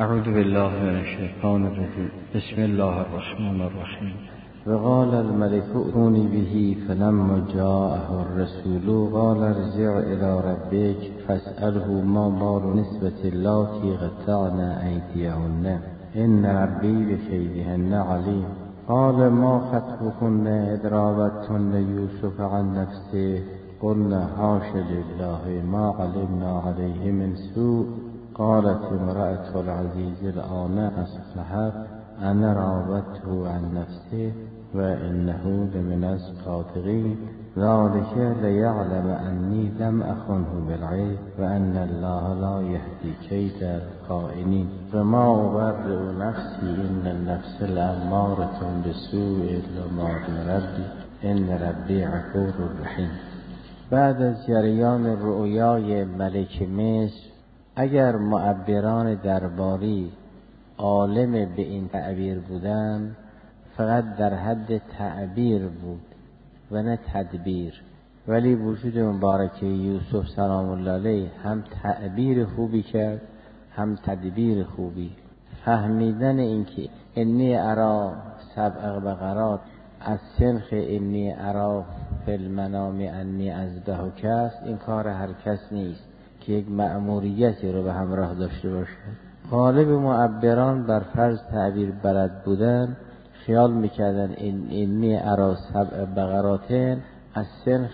اعوذ بالله من الشیطان الرجیم. بسم الله الرحمن الرحیم. وقال الملك ائتوني به فلما جاءه الرسول قال ارجع الى ربك فاسأله ما بال نسوة اللاتي قطعن أيديهن إن ربي بكيدهن عليم. قال ما خطبكن إذ راودتن يوسف عن نفسه قلنا حاش لله ما علمنا عليه من سوء. قالت امرأة العزيز الآن أصبحت أنا راودته عن نفسه وإنه لمن الصادقين ذلك ليعلم أني لم أخنه بالغيب وأن الله لا يهدي كيد الخائنين. فما أبرئ نفسي إن النفس لأمارة بالسوء إلا ما رحم ربي إن ربي غفور رحیم. بعد از جریان رؤیای ملک مصر، اگر معبران درباری عالم به این تعبیر بودند، فقط در حد تعبیر بود و نه تدبیر. ولی وجود مبارک یوسف سلام الله علیه هم تعبیر خوبی کرد هم تدبیر خوبی. فهمیدن اینکه انی ارا سبع بقرات از سنخ انی ارا فی المنام انی اذبحک است، این کار هر کس نیست که یک مأموریتی رو به همراه داشته باشه. غالب معبران بر فرض تعبیر بلد بودن خیال میکردن انی ارا سبع بقراتین از سنخ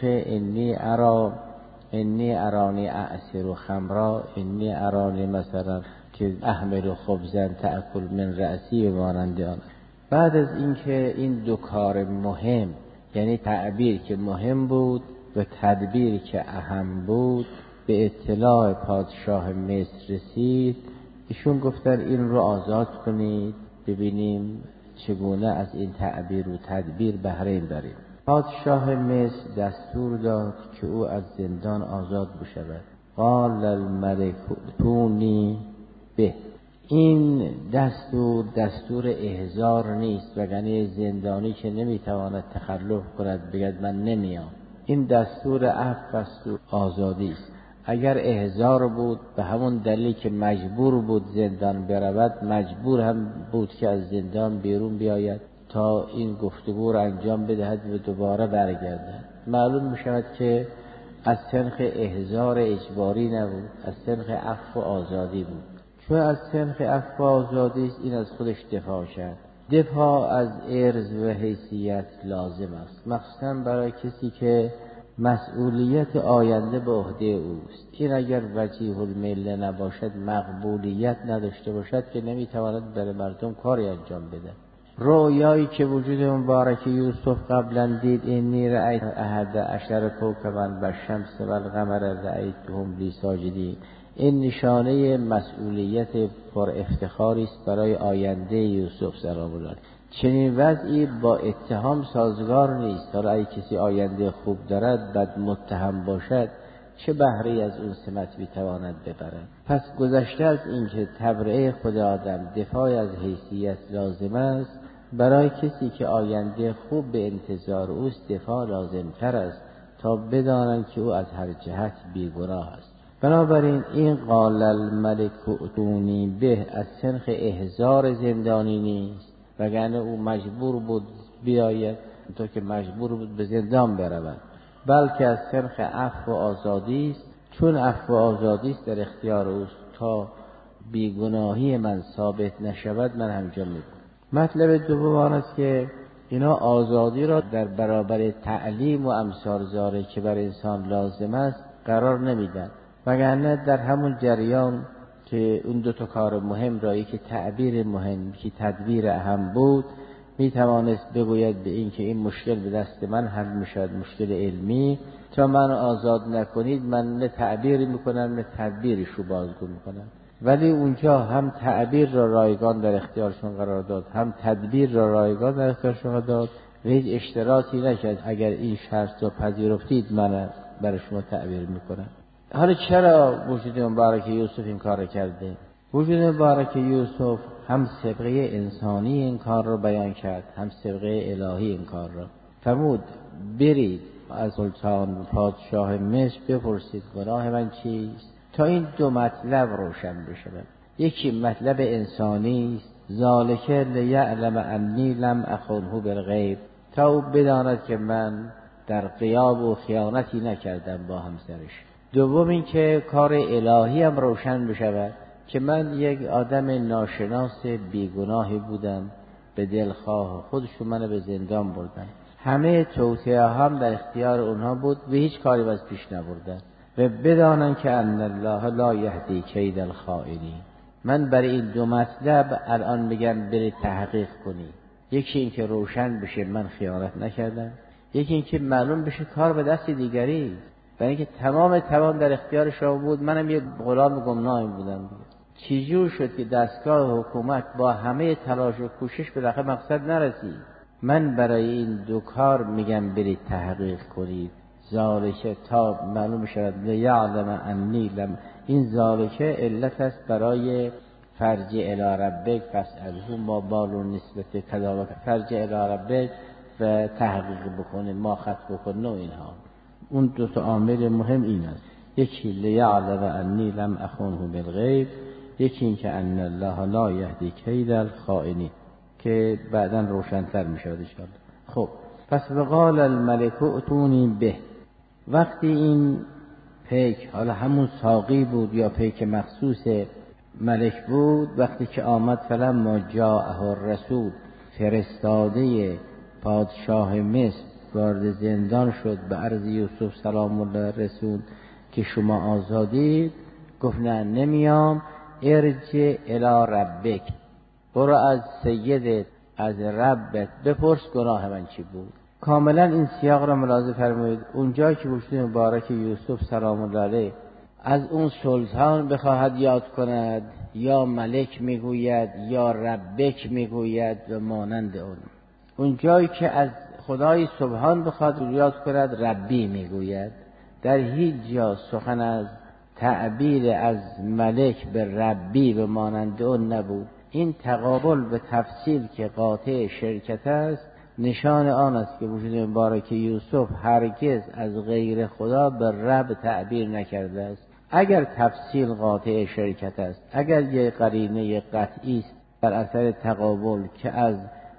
انی ارانی اعصر خمرا، انی ارانی مثلا که احمل خبزن تأکل من رأسی و مانند آن. بعد از اینکه این دو کار مهم، یعنی تعبیر که مهم بود و تدبیر که اهم بود، به اطلاع پادشاه مصر رسید، ایشون گفتن این رو آزاد کنید ببینیم چگونه از این تعبیر و تدبیر بهره داریم. پادشاه مصر دستور داد که او از زندان آزاد بشود. قال الملك ائتوني به. این دستور احضار نیست، وگرنه زندانی که نمیتواند تخلف کند بگد من نمیام. این دستور عفو است و آزادی است. اگر احضار بود به همون دلیل که مجبور بود زندان برود، مجبور هم بود که از زندان بیرون بیاید تا این گفتگو را انجام بدهد و دوباره برگردد. معلوم می شود که از سنخ احضار اجباری نبود، از سنخ عفو و آزادی بود. چون از سنخ عفو و آزادی است، این از خودش دفاع کرد. دفاع از عرض و حیثیت لازم است، مخصوصا برای کسی که مسئولیت آینده به عهده اوست. این اگر وجیه المله نباشد، مقبولیت نداشته باشد، که نمیتواند برای مردم کاری انجام بده. رؤیایی که وجود مبارک یوسف قبلا دید، انی رأیت احد عشر کوکبا والشمس والقمر رأیتهم لی ساجدین، این نشانه مسئولیت پر افتخاری است برای آینده یوسف سلام الله. چنین وضعی با اتهام سازگار نیست. حالا اگه کسی آینده خوب دارد بد متهم باشد، چه بهره از اون سمت میتواند ببرد؟ پس گذشته از این که تبرئه خود آدم دفاع از حیثیت لازم است، برای کسی که آینده خوب به انتظار اوست دفاع لازم تر است تا بدانند که او از هر جهت بیگناه است. بنابراین این قال الملك ائتوني به از سنخ احضار زندانی نیست، وگرنه او مجبور بود بیاید تا که مجبور بود به زندان برود، بلکه از سنخ عفو و آزادی است. چون عفو و آزادی است در اختیار اوست، تا بیگناهی من ثابت نشود من انجام میدم. مطلب دوم آن است که اینا آزادی را در برابر تعلیم و امثال ذالک که بر انسان لازم است قرار نمیدن، وگرنه در همون جریان که اون دو تا کار مهم را، یکی تعبیر مهم که تدبیر اهم بود، می توانست بگوید به این که این مشکل به دست من حل می شود، مشکل علمی، تا من آزاد نکنید من نه تعبیری میکنم نه تدبیرش رو بازگو میکنم. ولی اونجا هم تعبیر را رایگان در اختیارشون قرار داد، هم تدبیر را رایگان در اختیارشون قرار داد و هیچ اشتراطی نکرد اگر این شرط را پذیرفتید من برای شما تعبیر میکنم. حالا چرا وجود مبارک یوسف این کار کرده؟ وجود مبارک یوسف هم سابقه انسانی این کار رو بیان کرد، هم سابقه الهی این کار رو. فرمود برید از سلطان پادشاه مصر بپرسید گناه من چیست، تا این دو مطلب روشن بشه. یکی مطلب انسانی است، ذالک لیعلم انی لم اخنه بالغیب، تا او بداند که من در غیاب و خیانتی نکردم با همسرش. دوم این که کار الهی هم روشن بشود که من یک آدم ناشناس بیگناهی بودم، به دلخواه خودشون منو به زندان بردن، همه توطئه هم در اختیار اونها بود و هیچ کاری از پیش نبردن و بدانن که ان الله لا یهدی کید الخائنین. من برای این دو مطلب الان میگم برید تحقیق کنی. یکی این که روشن بشه من خیانت نکردم، یکی این که معلوم بشه کار به دست دیگری، برای اینکه تمام توان در اختیار شما بود، منم یه غلام گمنامی بودم. چجور شد که دستگاه حکومت با همه تلاش و کوشش به رقم مقصد نرسید؟ من برای این دو کار میگم برید تحقیق کنید. ذالک تا معلوم شود لیعلم انی لم، این ذالک علت است برای فرج الی ربک فاسأله ما بال النسبة کذا و فرج الی ربک و تحقیق بکنه ما خط بکنه و اینها. اون دو تا عامل مهم این است، یکی لیعلم انی لم اخنه بالغیب، یکی این که ان الله لا یهدی کید الخائنین که بعداً روشن‌تر می‌شود ان شاء الله. خب پس وقال الملك اتونی به، وقتی این پیک، حالا همون ساقی بود یا پیک مخصوص ملک بود، وقتی که آمد فلما جاءه الرسول، فرستاده پادشاه مصر وارد زندان شد به عرض یوسف سلام الله رسول که شما آزادید، گفت نه نمیام، ارجع الی ربک، برو از سیدت از ربت بپرس گناه من چی بود. کاملا این سیاق را ملاحظه فرمایید. اونجایی که وجود مبارک یوسف سلام الله علیه از اون سلطان بخواهد یاد کند یا ملک میگوید یا ربک میگوید و مانند اون. اونجایی که از خدای سبحان بخواهد یاد کند ربی میگوید. در هیچ جا سخن از تعبیر از ملک به ربی به مانند اون نبود. این تقابل به تفصیل که قاطع شرکت است نشان آن است که وجود مبارک یوسف هرگز از غیر خدا به رب تعبیر نکرده است. اگر تفصیل قاطع شرکت است، اگر یک قرینه قطعی است بر اثر تقابل که از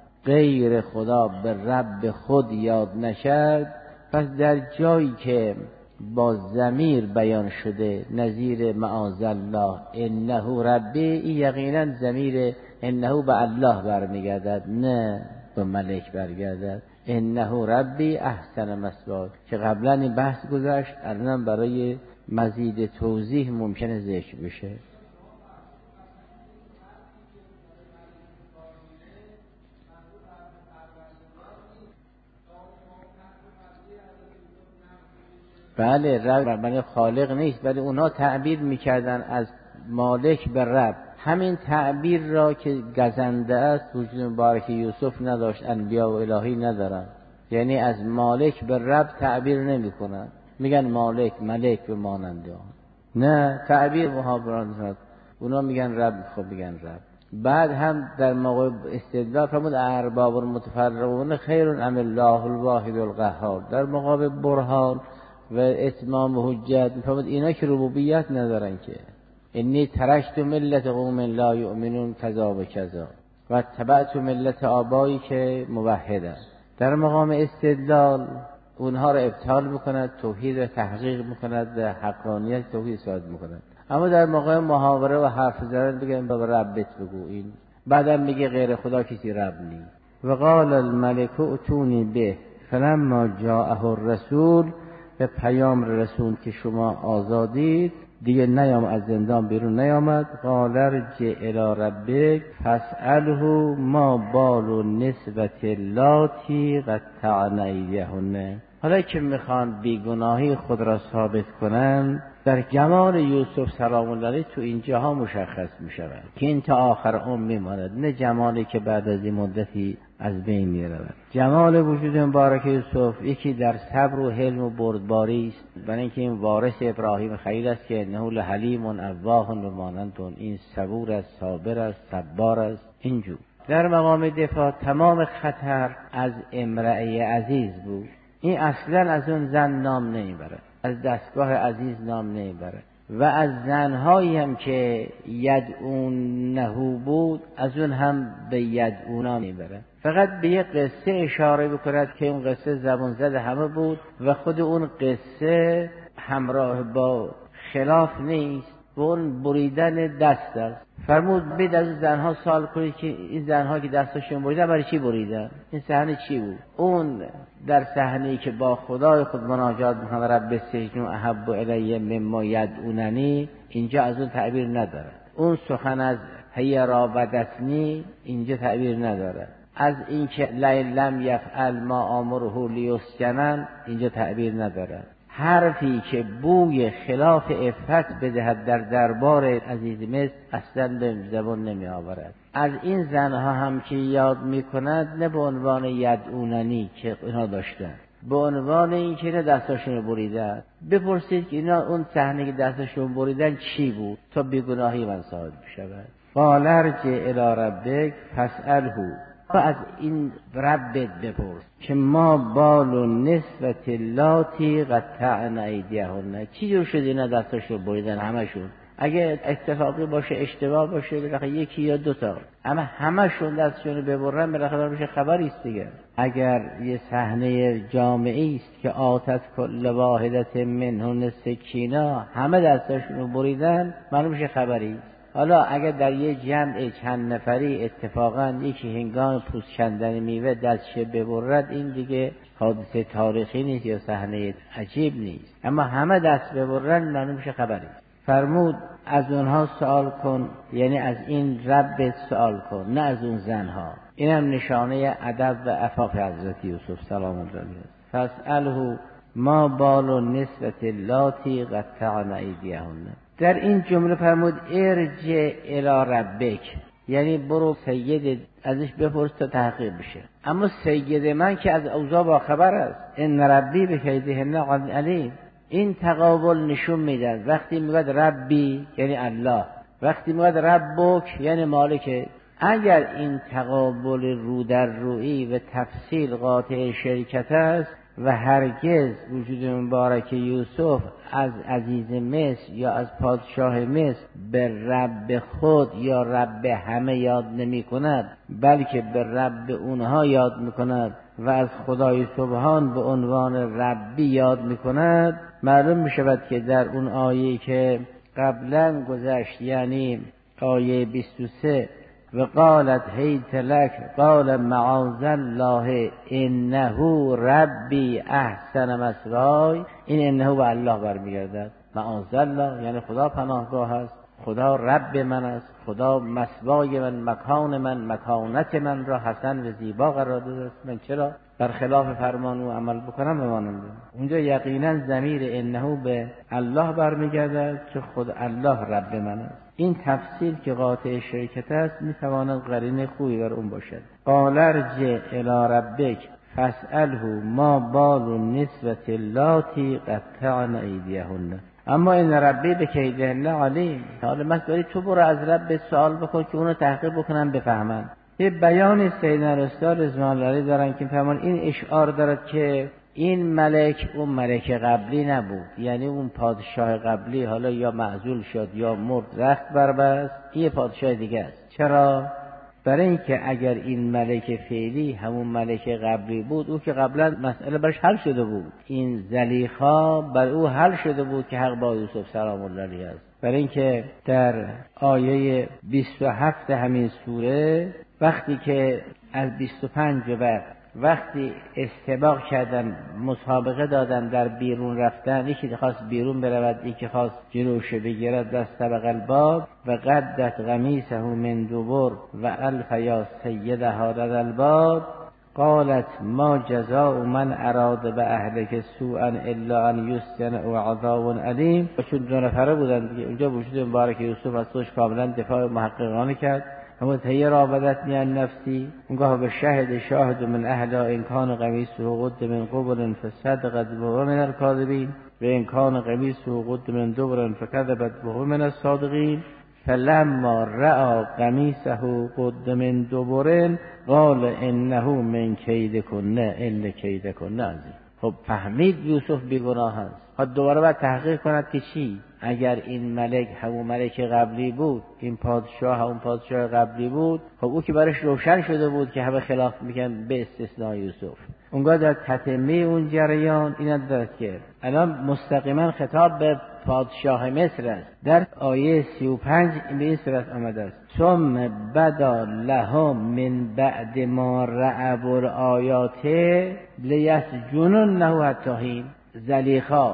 غیر خدا به رب خود یاد نشد، پس در جایی که با ضمیر بیان شده نظیر معاذالله انه ربی، یقینا ضمیر انه به الله برمیگردد نه به ملک برگردد. انه ربی احسن مثوای که قبلا این بحث گذشت، الان برای مزید توضیح ممکنه ذکر بشه. بله رب من خالق نیست، ولی اونها تعبیر میکردن از مالک به رب. همین تعبیر را که گزنده است وجود مبارک یوسف نداشت، انبیا و الهی ندارن، یعنی از مالک به رب تعبیر نمی کنن، میگن مالک ملک به ماننده آن. نه تعبیر محابران، اونا میگن رب، خب میگن رب. بعد هم در موقع استدلال فرمود ارباب المتفرقون خیر ام الله الواحد القهار، در مقابل برهان و اتمام حجت فرمود اینا که ربوبیت ندارن که انی ترکت ملت قوم لا یؤمنون کذا و کذا و تبعت ملت آبایی که موحدن. در مقام استدلال اونها را ابطال میکند، توحید را تحقیق میکند و حقانیت توحید ثابت میکند. اما در مقام محاوره و حرف زدن بگن به ربت بگو، این بعدم میگه غیر خدا کسی رب نیست. و قال الملك اتونی به فلما جاءه الرسول، به پیام رسول که شما آزادید، دیگه نیام از زندان بیرون نیامد. قال ارجع الی ربک فاسأله ما بال النسوة اللاتی قطعن ایدیهن. حالا که میخوان بیگناهی خود را ثابت کنن، در جمال یوسف سلام الله علیه تو این جاها مشخص میشود که این تا آخر عمر میماند، نه جمالی که بعد از این مدتی از بین میرود. جمال وجود مبارک یوسف یکی در صبر و حلم و بردباری است، برای اینکه این وارث ابراهیم خلیل است که انه لحلیم اواه و مانند اون، این صبور است، صابر است، صبار است. اینجور در مقام دفاع تمام خطر از امرأه عزیز بود. این اصلا از اون زن نام نمیبره، از دستگاه عزیز نام نمیبره. و از زنهایی هم که یدعونه بود از اون هم به یدعونا میبره. فقط به یک قصه اشاره بکند که اون قصه زبان زد همه بود و خود اون قصه همراه با خلاف نیست و اون بریدن دست است. فرمود بید از زنها سوال کنید که این زنها که دستشون بریدن برای چی بریدن؟ این صحنه چی بود؟ اون در صحنه‌ای که با خدای خود مناجات می‌کنه رب سجن احب الی مما یدعوننی، اینجا از اون تعبیر نداره. اون سخن از هی راودتنی اینجا تعبیر نداره. از اینکه لم یفعل ما آمره لیسجنن اینجا تعبیر نداره. حرفی که بوی خلاف عفت بدهد در دربار عزیز مصر اصلا به زبان نمی آورد. از این زنها هم که یاد می کند نه به عنوان یدعوننی که اینا داشتن، به عنوان این که اینا دستاشون بریدن. بپرسید که اینا اون صحنه که دستاشون بریدن چی بود تا بیگناهی من ثابت بشود. قال ارجع الی ربک فاسأله، از این ربت بپرس که ما بال نسبت اللاتی قطعن ایدیهن، چی جور شد اینا دستاشو بریدن همشون؟ اگه اتفاقی باشه اشتباه باشه بالاخره یکی یا دوتا، اما همشون دستشون ببرن بالاخره میشه خبری است دیگه. اگر یه صحنه جامعی است که آتت کل واحدت منهن سکینا، همه دستاشون بریدن، معلوم میشه خبری است. حالا اگر در یه جمع چند نفری اتفاقا یکی هنگام پوست کندن میوه دستش ببرد، این دیگه حادثه تاریخی نیست یا صحنه عجیب نیست، اما همه دست ببرن معلوم میشه خبری. فرمود از اونها سوال کن، یعنی از این رب سوال کن، نه از اون زنها. این هم نشانه ادب و عفاف حضرت یوسف سلام الله علیه. فاسأله ما بال نسبت اللاتی قطعن ایدیهن. در این جمله فرمود ارجع الی ربک، یعنی برو سید ازش بپرس تا تحقیق بشه. اما سید من که از اوضاع با خبر است، ان ربی بکیدهن علیم. این تقابل نشون میدن وقتی میگه ربی یعنی الله، وقتی میگه ربک یعنی مالک. اگر این تقابل رو در رویی و تفصیل قاطع شرکت است و هرگز وجود مبارک یوسف از عزیز مصر یا از پادشاه مصر به رب خود یا رب همه یاد نمی کند، بلکه به رب اونها یاد می کند و از خدای سبحان به عنوان ربی یاد می کند، معلوم می شود که در اون آیه که قبلا گذشت، یعنی آیه 23 و قالت هیت لک قال معاذ الله انه ربی احسن مثوای، این انه به الله برمیگردد. معاذ الله یعنی خدا پناهگاه است، خدا رب من است، خدا مثوای من، مکان من، مکانت من را حسن و زیبا قرار داده است. من چرا بر خلاف فرمان او عمل بکنم بمانم؟ اونجا یقینا ضمیر انه به الله برمیگردد که خود الله رب من است. این تفصیل که قاطع شرکت است میتواند قرینه خوبی بر اون باشد. قال ارجع الی ربک فاسأله ما بال نسبت اللاتی قطعن ایدیهن. اما این ربی به کیدهن علیم. حالا مسئله تو برو از رب سوال بکن که اونو تحقیق بکنن بفهمن. یه بیان سیدنا رسول رضوان الله علیه دارن که فرمان این اشعار دارد که این ملک اون ملک قبلی نبود، یعنی اون پادشاه قبلی حالا یا معزول شد یا مرد رخت بربست، این پادشاه دیگه است. چرا؟ برای اینکه اگر این ملک فعلی همون ملک قبلی بود، او که قبلا مسئله برش حل شده بود، این زلیخا بر او حل شده بود که حق با یوسف سلام الله علیه است. برای اینکه در آیه 27 همین سوره وقتی که از 25 به بعد وقتی استباق کردن، مسابقه دادن در بیرون رفتن، یکی خواست بیرون برود، یکی خواست جلوش بگیرد، دست طبق الباب و قدت قمیصه من دبر و الف یا سیدها لدى الباب قالت ما جزاء من اراد به اهلک سوءا الا ان یسجن و عذاب علیم. و چون دو نفره بودن دیگه، اونجا وجود مبارک یوسف از خودش کاملا دفاع محققانه کرد. اما هی راودتنی عن نفسی، اونگاه به شاهد من اهل ان کان قمیصه قد من قبل فصدقت وهو من الكاذبین و ان کان قمیصه قد من دبر فكذبت وهو من الصادقین فلما رأى قمیصه قد من دبر قال انه من کیدکن ان کیدکن عظیم. خب فهمید یوسف بیگناه است، خب دوباره باید تحقیق کند که چی؟ اگر این ملک همون ملک قبلی بود، این پادشاه همون پادشاه قبلی بود، خب او که برش روشن شده بود که همه خلاف میگن به استثناء یوسف. اونگاه در تتمه اون جریان این دارد که الان مستقیما خطاب به پادشاه مصر است. در آیه 35 به این صورت آمده است: ثم بدا لهم من بعد ما رأوا الآیات لیسجننه حتی حین. زلیخا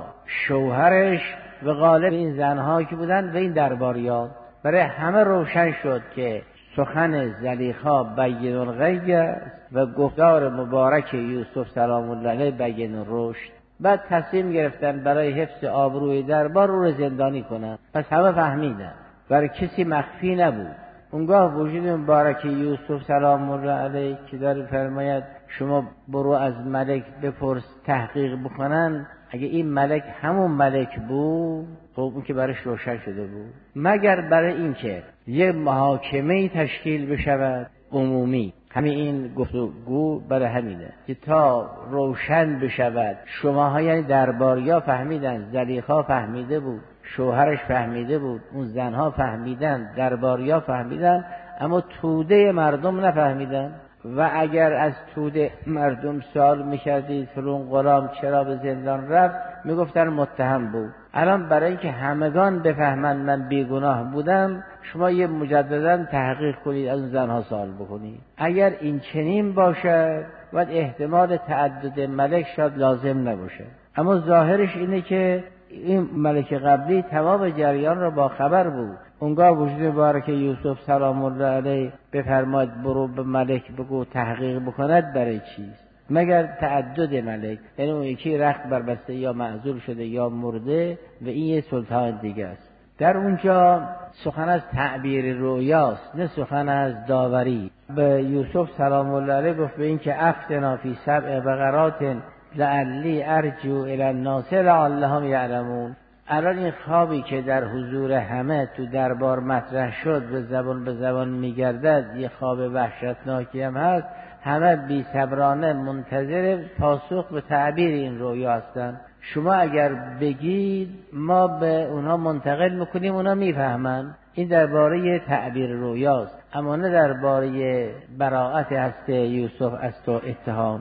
شوهرش و غالب این زنها که بودن و این درباریان برای همه روشن شد که سخن زلیخا بین الغیب است و گفتار مبارک یوسف سلام الله علیه بین الرشد. بعد تصمیم گرفتن برای حفظ آبروی دربار رو زندانی کنن. پس همه فهمیدن، برای کسی مخفی نبود. اونگاه وجود مبارک یوسف سلام الله علیه که داره فرماید شما برو از ملک بپرس تحقیق بکنن، اگه این ملک همون ملک بود خب اون که برش روشن شده بود، مگر برای این که یه محاکمه تشکیل بشود عمومی. همین این گفتگو برای همینه که تا روشن بشود. شماها یعنی درباریا فهمیدن، زلیخا فهمیده بود، شوهرش فهمیده بود، اون زنها فهمیدن، درباریا فهمیدن، اما توده مردم نفهمیدن. و اگر از توده مردم سوال میکردید فلان غلام چرا به زندان رفت، میگفتن متهم بود. الان برای اینکه همگان بفهمند من بیگناه بودم، شما یه مجددا تحقیق کنید، از اون زنها سوال بکنید. اگر این چنین باشد و احتمال تعدد ملک شاید لازم نباشه، اما ظاهرش اینه که این ملک قبلی تمام جریان را با خبر بود. اونگاه وجود مبارک یوسف سلام الله علیه بفرماید برو به ملک بگو تحقیق بکند. برای چیست؟ مگر تعدد ملک، یعنی اون یکی رخت بربسته یا معزول شده یا مرده و این یه سلطان دیگه است. در اونجا سخن از تعبیر رویاست، نه سخن از داوری. به یوسف سلام الله علیه گفت به این که افتنا فی 7 بقرات لعلی ارجو الی الناس لعلهم یعلمون. الان این خوابی که در حضور همه تو دربار مطرح شد به زبان میگردد، یه خواب وحشتناکی هم هست. همه بی صبرانه منتظر پاسخ به تعبیر این رویا هستن. شما اگر بگید ما به اونا منتقل میکنیم، اونا میفهمن. این درباره تعبیر رویاست، اما نه درباره براءت هست یوسف از تو اتهام.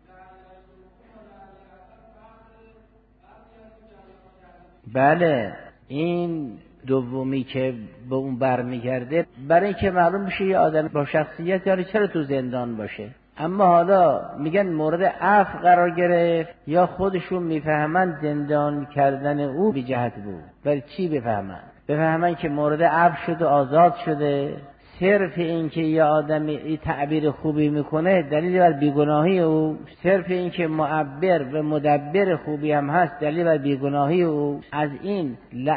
بله، این دومی که به اون برمیگرده برای اینکه معلوم بشه یه آدم با شخصیت یعنی چرا تو زندان باشه. اما حالا میگن مورد عفو قرار گرفت یا خودشون میفهمن زندان کردن او بی جهت بود. ولی چی بفهمن؟ بفهمن که مورد عفو شد و آزاد شده. صرف این که یه آدمی تعبیر خوبی میکنه دلیل بر بیگناهی او، صرف این که معبر و مدبر خوبی هم هست دلیل بر بیگناهی او. از این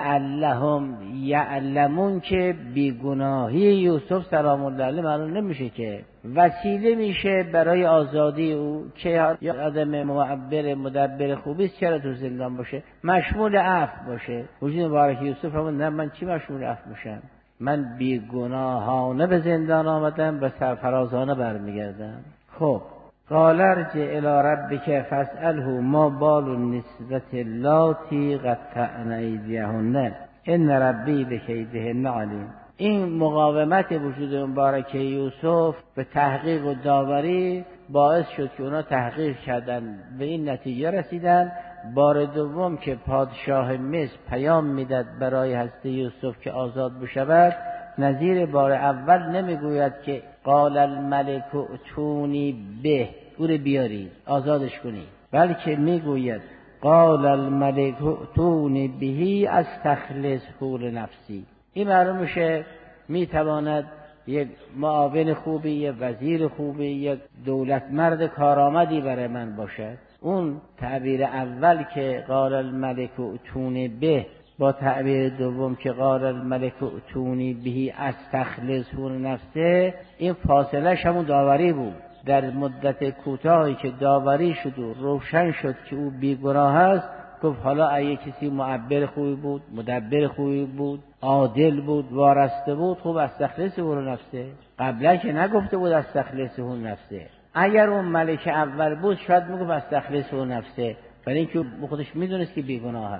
لعلهم یعلمون که بیگناهی یوسف سلام الله علیه معلوم نمیشه، که وسیله میشه برای آزادی او. که یا آدم معبر مدبر خوبی چرا تو زندان باشه؟ مشمول عفو باشه. وجود مبارک یوسف هم نه من چی مشمول عفو میشم؟ من بیگناهانه به زندان آمدم و سرفرازانه برمیگردم. خب قال ارجع الی ربک فاسأله ما بال النسوة اللاتی قطعن ایدیهن ان ربی بکیدهن علیم. این مقاومت وجود مبارک یوسف به تحقیق و داوری باعث شد که اونا تحقیق کردن به این نتیجه رسیدن. بار دوم که پادشاه مصر پیام میداد برای حضرت یوسف که آزاد بشود، نظیر بار اول نمیگوید که قال الملک ائتونی به، او رو بیارید آزادش کنید، بلکه میگوید قال الملک ائتونی بهی استخلصه لنفسی. این معلوم میشه میتواند یک معاون خوبی، یک وزیر خوبی، یک دولت مرد کارآمدی برای من باشد. اون تعبیر اول که قال الملک ائتونی به با تعبیر دوم که قال الملک ائتونی بهی استخلصه لنفسه، این فاصله‌اش همون داوری بود. در مدت کوتاهی که داوری شد و روشن شد که او بیگناه است، گفت حالا اگه کسی معبر خوبی بود، مدبر خوبی بود، عادل بود، وارسته بود، خوب استخلصه لنفسه. قبلا که نگفته بود استخلصه لنفسه. اگر اون ملک اول بود شاید میگفت استخلصه لنفسه، برای اینکه خودش میدونست که بیگناه است.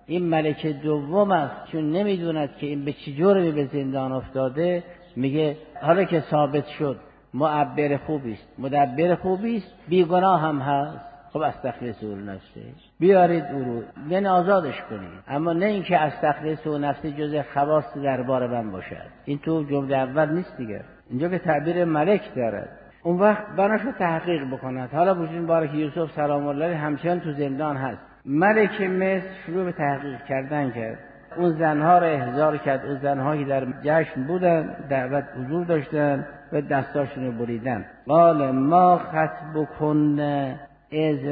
این ملک دوم است، چون نمیدوند که این به چه جرمی به زندان افتاده، میگه حالا که ثابت شد معبر خوبی است، مدبر خوبی است، بیگناه هم هست، خب استخلصوا نفسه، بیارید او رو، یعنی آزادش کنید. اما نه اینکه استخلصوا نفسه جز خواص دربار من باشد. این تو جمله اول نیست دیگه، اینجا که تعبیر ملک دارد. اون وقت بناشو تحقیق بکند. حالا بوجود باره که یوسف سلام الله علیه همچنان تو زندان هست. ملک مصر شروع به تحقیق کردن کرد، اون زنها رو احضار کرد، اون زنهایی در جشن بودن، دعوت حضور داشتن و دستاشون رو بریدن. قال ما خطبکن اذ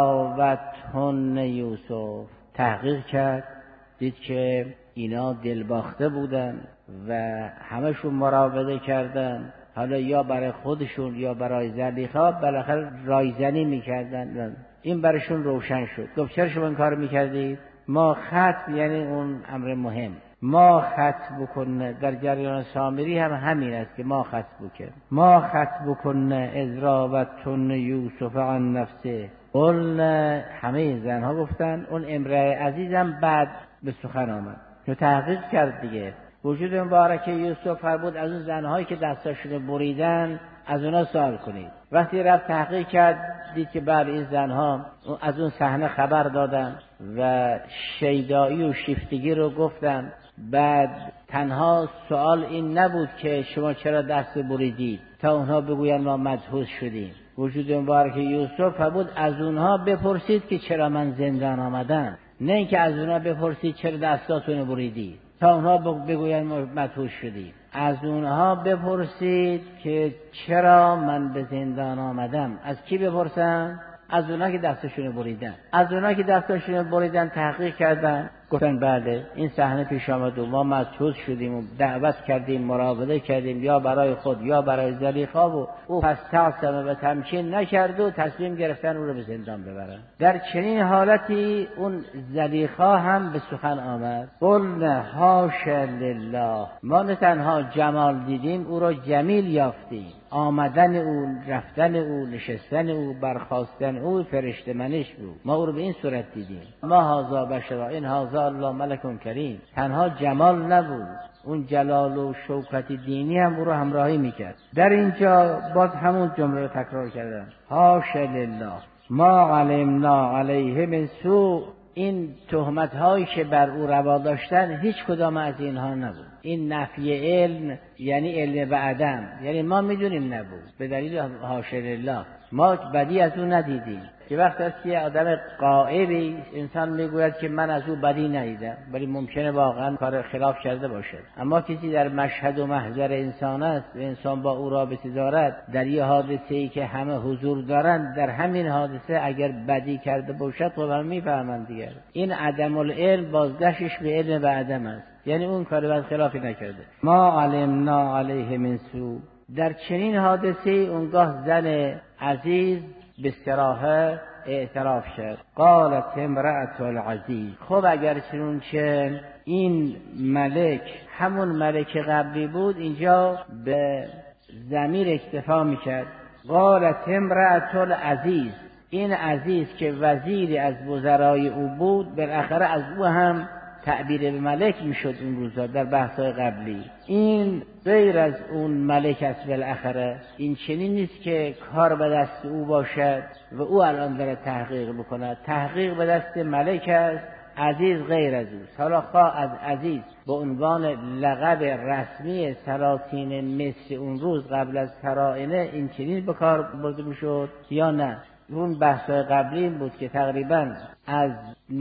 راوتن یوسف. تحقیق کرد، دید که اینا دلباخته بودن و همشون مراوده کردن، حالا یا برای خودشون یا برای زلیخا، بالاخره رایزنی میکردن. این برشون روشن شد. گفت چرا شما این کار میکردید؟ ما خطب یعنی اون امر مهم. ما خطب بکنه در جریان سامری هم همین است که ما خطب بکن، ما خطب بکنه از راوتن یوسف عن نفسه. قلنا، همه زنها گفتن. اون امرأه عزیزم بعد به سخن آمد که تحقیق کرد دیگه. وجود مبارک یوسف فرمود از اون زنهایی که دستاشونو بریدن از اونا سوال کنید. وقتی رفت تحقیق کرد، دید که بعد این زنها از اون صحنه خبر دادن و شیدایی و شیفتگی رو گفتن. بعد تنها سوال این نبود که شما چرا دست بریدید، تا اونها بگوین ما مدهوش شدیم. وجود مبارک یوسف فرمود از اونها بپرسید که چرا من زندان آمدم، نه اینکه از اونها بپرسید چرا دستاتونو بریدید تا اونها بگوین ما مدهوش شدیم. از اونها بپرسید که چرا من به زندان آمدم. از کی بپرسن؟ از اونها که دستشونو بریدن. از اونها که دستشونو بریدن تحقیق کردن، گفتن بله این صحنه پیش آمد و ما مدهوش شدیم و دعوت کردیم، مراوده کردیم، یا برای خود یا برای زلیخا، و او پس تعصم و تمکین نکرد و تصمیم گرفتن او رو به زندان ببرن. در چنین حالتی اون زلیخا هم به سخن آمد. قلنا حاش لله، ما نه تنها جمال دیدیم، او را جمیل یافتیم. آمدن او، رفتن او، نشستن او، برخاستن او فرشته منش بود. ما او رو به این صورت دیدیم. ما هذا بشر این هذا الله ملک کریم. تنها جمال نبود، اون جلال و شوکت دینی هم او رو همراهی میکرد. در اینجا باز همون جمله رو تکرار کردن، حاش لله ما علمنا علیه من سوء. این تهمت هایی که بر او روا داشتن هیچ کدام از اینها نبود. این نفی علم یعنی علم و عدم، یعنی ما میدونیم نبود، به دلیل حاش لله ما بدی از او ندیدیم. که وقت است که آدم غائبی انسان میگوید که من از او بدی ندیدم، ولی ممکنه واقعا کار خلاف کرده باشد. اما کسی در مشهد و محضر انسان است و انسان با او رابطه دارد، در یه حادثه‌ای که همه حضور دارند، در همین حادثه اگر بدی کرده باشد خب هم میفهمند دیگر. این عدم العلم بازگشتش به علم و عدم است، یعنی اون کار بد خلافی نکرده. ما علمنا علیه من سوء. در چنین حادثه اونگاه زن عزیز به صراحه اعتراف شد. قالت امرأة العزیز. خب اگر چنونچه این ملک همون ملک قبلی بود، اینجا به ضمیر اکتفا میکرد. قالت امرأة العزیز. این عزیز که وزیری از وزرای او بود، بالاخره از او هم تعبیر به ملک میشد اون روزا در بحث‌های قبلی. این غیر از اون ملک است بالاخره. این چنین نیست که کار به دست او باشد و او الان داره تحقیق بکند. تحقیق به دست ملک است، عزیز غیر از اوست. حالا خواه از عزیز به عنوان لقب رسمی سلاطین مصر اون روز قبل از فراعنه این چنین به کار برده میشد یا نه. اون بحث‌های قبلی این بود که تقریباً از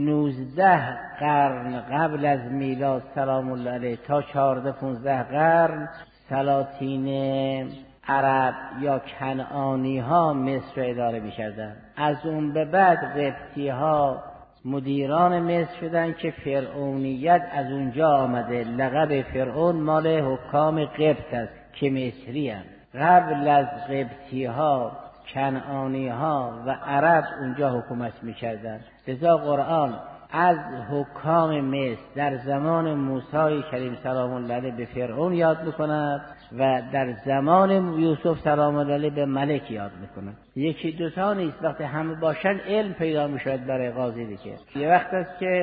19 قرن قبل از میلاد سلام الله علیه تا 14-15 قرن سلاطین عرب یا کنعانی ها مصر را اداره می‌کردند. از اون به بعد قبطی ها مدیران مصر شدن که فرعونیت از اونجا آمده. لقب فرعون مال حکام قبط است که مصری هستند. قبل از قبطی ها کنعانی ها و عرب اونجا حکومت می‌کردند. لذا قرآن از حکام مصر در زمان موسی کریم سلام الله علیه به فرعون یاد می‌کند و در زمان یوسف سلام الله علیه به ملک یاد می‌کند. یکی دوتا نیست، وقتی همه باشن علم پیدا می‌شود برای قاضی دیگه. یه وقت است که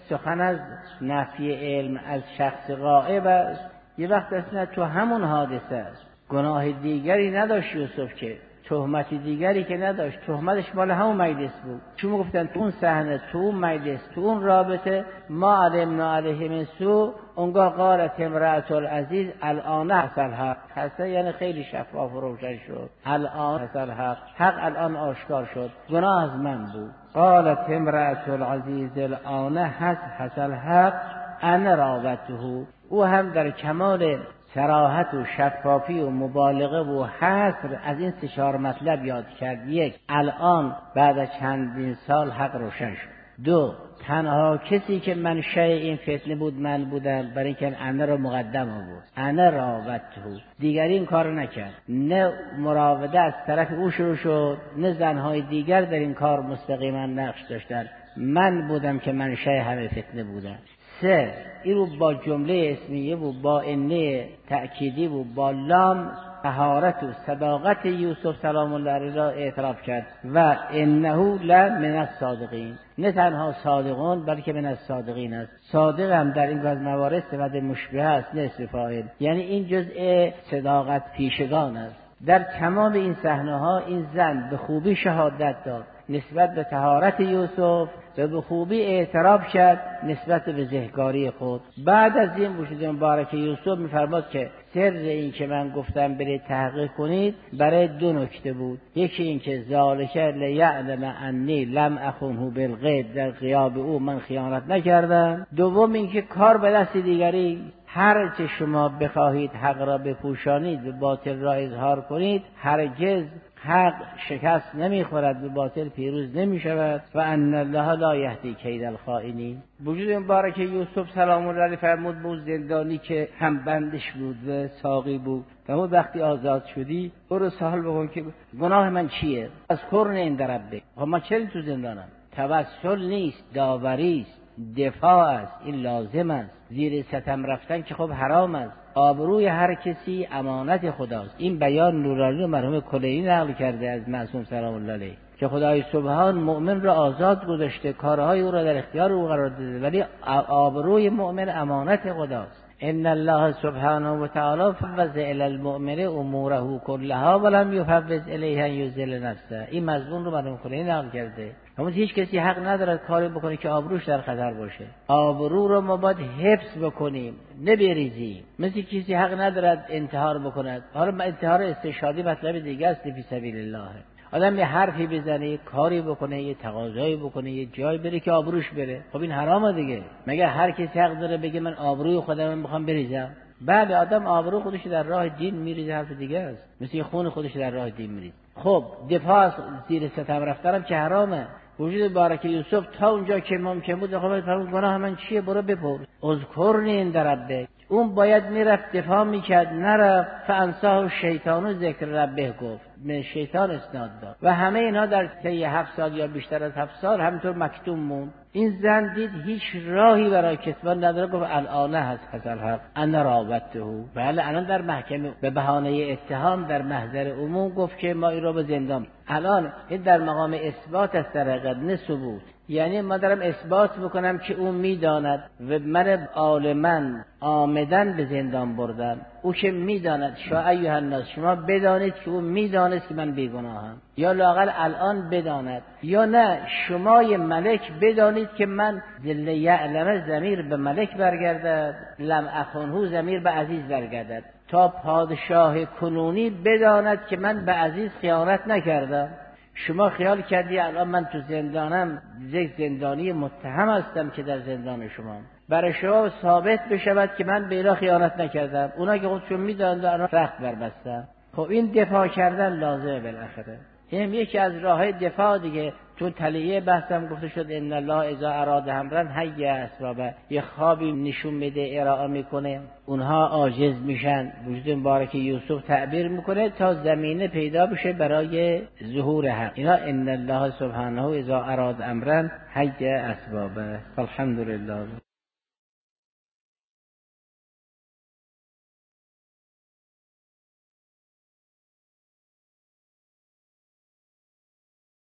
سخن از نفی علم از شخص غائب است، یه وقت اصلا تو همون حادثه است. گناه دیگری نداشت یوسف، که تهمت دیگری که نداشت، تهمتش مال همون مجلس بود. چون گفتن تو اون صحنه، تو اون مجلس، تو اون رابطه ما علمنا علیه من سوء، اونگاه قالت امرأة العزیز الان حصل حق. حصل یعنی خیلی شفاف و روشن شد. الان حصل حق، حق الان آشکار شد، گناه از من بود. قالت امرأة العزیز الان حصل حق انا راودته. او هم در کمال صراحت و شفافی و مبالغه و حصر از این 3-4 مطلب یاد کرد. 1، الان بعد از چندین سال حق روشن شد. 2، تنها کسی که منشأ این فتنه بود من بودم، برای اینکه انا رو مقدم آورد. انا راودته، دیگری این کار نکرد. نه مراوده از طرف او شروع شد، نه زنهای دیگر در این کار مستقیما نقش داشتن. من بودم که منشأ همه فتنه بودم. 3، این رو با جمله اسمیه و با انه تأکیدی و با لام طهارت و صداقت یوسف سلام الله علیه را اعتراف کرد. و انه لمن الصادقین، نه تنها صادقون بلکه من الصادقین است. صادق هم در این از موارد صفت مشبهه است، نه اسم فاعل. یعنی این جزء صداقت پیشگان است. در تمام این صحنه ها این زن به خوبی شهادت داد نسبت به طهارت یوسف و به خوبی اعتراف کرد نسبت به زهگاری خود. بعد از این وجود مبارک یوسف می‌فرماد که سر این که من گفتم برید تحقیق کنید برای 2 نکته بود. یکی این که ذالک لیعلم انی لم اخنه بالغیب، در غیاب او من خیانت نکردم. دوم این که کار به دست دیگری، هر چه شما بخواهید حق را بپوشانید و باطل را اظهار کنید، هرگز حق شکست نمیخورد و باطل پیروز نمیشود. و ان الله لا یهدی کید الخائنین. وجود مبارک یوسف سلام الله علیه فرمود به زندانی که هم بندش بود و ساقی بود، فرمود وقتی آزاد شدی برو سوال بکن که گناه من چیه. از کرن این دربه، من چرا تو زندانم؟ توسل نیست، داوری است، دفاع است، این لازم است. زیر ستم رفتن که خب حرام است. آبروی هر کسی امانت خداست. این بیان نورانی و مرحوم کلینی نقل کرده از معصوم سلام الله علیه که خدای سبحان مؤمن را آزاد گذاشته، کارهای او را در اختیار او قرار داده، ولی آبروی مؤمن امانت خداست. ان الله سبحانه و تعالی فوض الی المؤمن اموره كلها ولم یفوض الیه ان یذل نفسه. این مضمون رو مرحوم کلینی نقل کرده. همون هیچ کسی حق ندارد کاری بکنه که آبروش در خطر باشه. آبرو رو ما باید حفظ بکنیم، نه بریزیم. مثل کسی حق ندارد انتحار بکند. حالا انتحار استشهادی مطلب دیگه است، فی سبیل الله. آدم یه حرفی بزنه، یه کاری بکنه، یه تقاضایی بکنه، یه جای بره که آبروش بره، خب این حرامه دیگه. مگه هر کسی حق داره بگه من آبروی خودم میخوام بریزم؟ بله، آدم آبرو خودش در راه دین میریزه، حرف دیگه است. مثل خون خودش در راه دین میریزه. خب دفاع از زیر ستم رفتنم که حرامه. وجود بارک یوسف تا اونجا که ممکن بود خب فرمود گناه من چیه، برو بپرس. اذکرنی عند ربک. اون باید میرفت دفاع میکرد، نرفت. فانساه شیطان و ذکر ربه گفت، من شیطان اسناد داد. و همه اینا در طی 7 سال یا بیشتر از 7 سال همینطور مکتوم موند. این زن دید هیچ راهی برای کسبان نداره، گفت الان هست حصل حق انا راودته. بله الان در محکمه به بهانه اتهام در محضر عموم گفت که ما این رو به زندان. الان این در مقام اثبات است در حقیقت، نه ثبوت. یعنی ما دارم اثبات بکنم که او میداند و من عالما آمدن به زندان بردم. او که میداند، شاید ایها الناس شما بدانید که او میدانست که من بیگناهم، یا لااقل الان بداند، یا نه شمای ملک بدانید که من ذل یعلم ضمیر به ملک برگردد، لم اخنه ضمیر به عزیز برگردد، تا پادشاه کنونی بداند که من به عزیز خیانت نکردم. شما خیال کردی الان من تو زندانم، یک زندانی متهم هستم که در زندان شما، برای شما ثابت بشود که من به اینا خیانت نکردم. اونا که خودشون میدانند الان رخت بربستن. خب این دفاع کردن لازمه بالاخره. این یکی از راههای دفاع دیگه. تو تلیه بحثم گفته شد ان الله اذا اراد امرا حی اسبابه. یه خوابی نشون میده، ارائه میکنه، اونها عاجز میشن. وجود مبارک یوسف تعبیر میکنه تا زمینه پیدا بشه برای ظهور حق. اینا ان الله سبحانه اذا اراد امرا حی اسبابه. الحمدلله.